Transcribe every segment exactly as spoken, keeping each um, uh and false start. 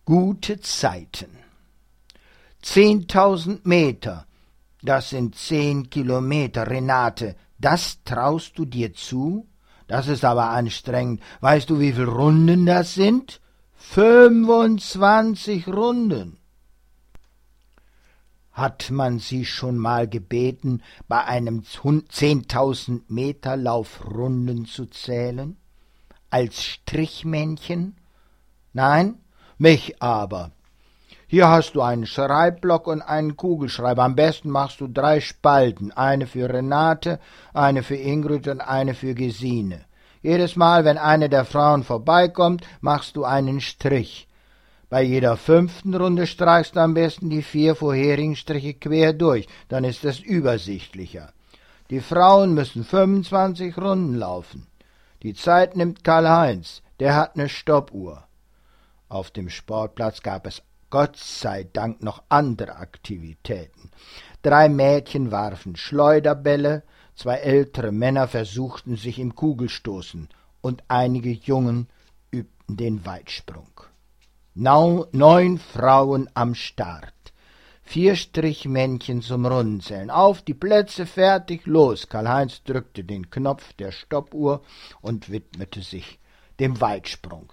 Gute Zeiten. Zehntausend Meter, das sind zehn Kilometer, Renate, das traust du dir zu? Das ist aber anstrengend. Weißt du, wie viele Runden das sind? Fünfundzwanzig Runden. Hat man sie schon mal gebeten, bei einem zehntausend Meter Lauf Runden zu zählen? Als Strichmännchen? Nein? Mich aber. Hier hast du einen Schreibblock und einen Kugelschreiber. Am besten machst du drei Spalten, eine für Renate, eine für Ingrid und eine für Gesine. Jedes Mal, wenn eine der Frauen vorbeikommt, machst du einen Strich. Bei jeder fünften Runde streichst du am besten die vier vorherigen Striche quer durch, dann ist es übersichtlicher. Die Frauen müssen fünfundzwanzig Runden laufen. Die Zeit nimmt Karl-Heinz, der hat eine Stoppuhr. Auf dem Sportplatz gab es Gott sei Dank noch andere Aktivitäten. Drei Mädchen warfen Schleuderbälle, zwei ältere Männer versuchten sich im Kugelstoßen und einige Jungen übten den Weitsprung. Neun Frauen am Start, vier Strichmännchen zum Rundenzählen. Auf die Plätze, fertig, los! Karl-Heinz drückte den Knopf der Stoppuhr und widmete sich dem Weitsprung.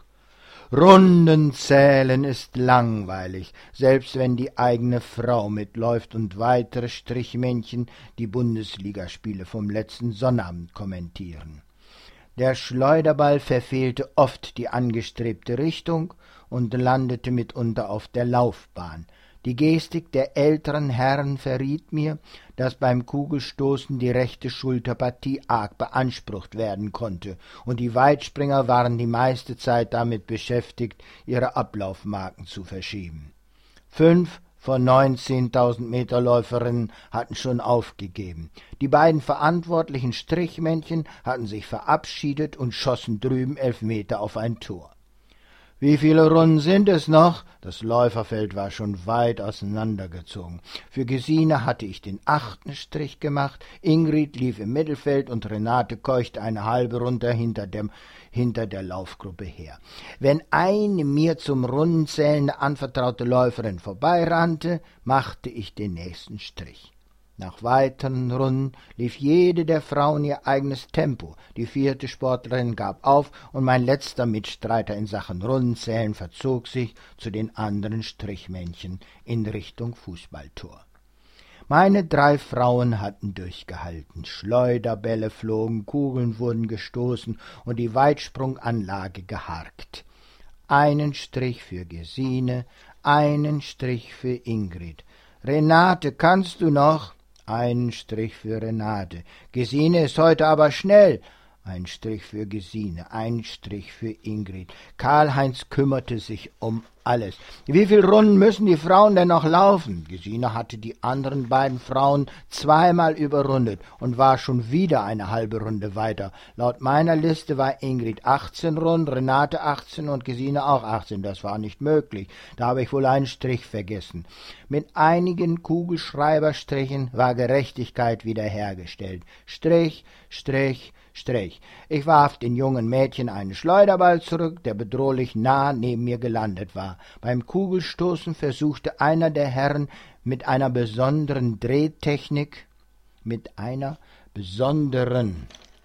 Rundenzählen ist langweilig, selbst wenn die eigene Frau mitläuft und weitere Strichmännchen die Bundesligaspiele vom letzten Sonnabend kommentieren. Der Schleuderball verfehlte oft die angestrebte Richtung und landete mitunter auf der Laufbahn. Die Gestik der älteren Herren verriet mir, dass beim Kugelstoßen die rechte Schulterpartie arg beansprucht werden konnte, und die Weitspringer waren die meiste Zeit damit beschäftigt, ihre Ablaufmarken zu verschieben. Fünf von neunzehntausend Meterläuferinnen hatten schon aufgegeben. Die beiden verantwortlichen Strichmännchen hatten sich verabschiedet und schossen drüben elf Meter auf ein Tor. Wie viele Runden sind es noch? Das Läuferfeld war schon weit auseinandergezogen. Für Gesine hatte ich den achten Strich gemacht, Ingrid lief im Mittelfeld und Renate keuchte eine halbe runter hinter, dem, hinter der Laufgruppe her. Wenn eine mir zum Rundenzählen anvertraute Läuferin vorbeirannte, machte ich den nächsten Strich. Nach weiteren Runden lief jede der Frauen ihr eigenes Tempo. Die vierte Sportlerin gab auf, und mein letzter Mitstreiter in Sachen Rundenzählen verzog sich zu den anderen Strichmännchen in Richtung Fußballtor. Meine drei Frauen hatten durchgehalten. Schleuderbälle flogen, Kugeln wurden gestoßen und die Weitsprunganlage geharkt. Einen Strich für Gesine, einen Strich für Ingrid. »Renate, kannst du noch?« Einen Strich für Renate. »Gesine ist heute aber schnell.« Ein Strich für Gesine, ein Strich für Ingrid. Karl-Heinz kümmerte sich um alles. »Wie viele Runden müssen die Frauen denn noch laufen?« Gesine hatte die anderen beiden Frauen zweimal überrundet und war schon wieder eine halbe Runde weiter. Laut meiner Liste war Ingrid achtzehn Runden, Renate achtzehn und Gesine auch achtzehn. Das war nicht möglich. Da habe ich wohl einen Strich vergessen. Mit einigen Kugelschreiberstrichen war Gerechtigkeit wiederhergestellt. Strich, Strich, Strich. Ich warf den jungen Mädchen einen Schleuderball zurück, der bedrohlich nah neben mir gelandet war. Beim Kugelstoßen versuchte einer der Herren mit einer besonderen Drehtechnik, mit einer besonderen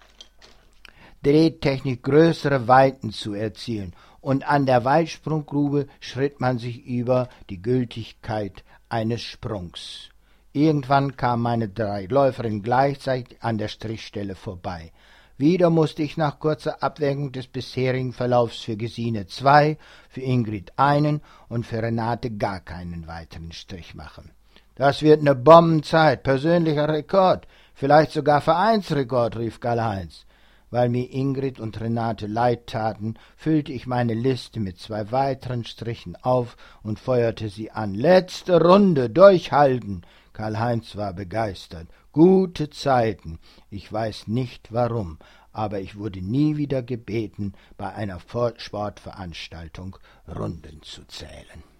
Drehtechnik größere Weiten zu erzielen, und an der Weitsprunggrube schritt man sich über die Gültigkeit eines Sprungs. Irgendwann kamen meine drei Läuferinnen gleichzeitig an der Strichstelle vorbei. Wieder musste ich nach kurzer Abwägung des bisherigen Verlaufs für Gesine zwei, für Ingrid einen und für Renate gar keinen weiteren Strich machen. »Das wird eine Bombenzeit, persönlicher Rekord, vielleicht sogar Vereinsrekord«, rief Karl-Heinz. Weil mir Ingrid und Renate leid taten, füllte ich meine Liste mit zwei weiteren Strichen auf und feuerte sie an. »Letzte Runde, durchhalten!« Karl-Heinz war begeistert. Gute Zeiten. Ich weiß nicht warum, aber ich wurde nie wieder gebeten, bei einer Sportveranstaltung Runden zu zählen.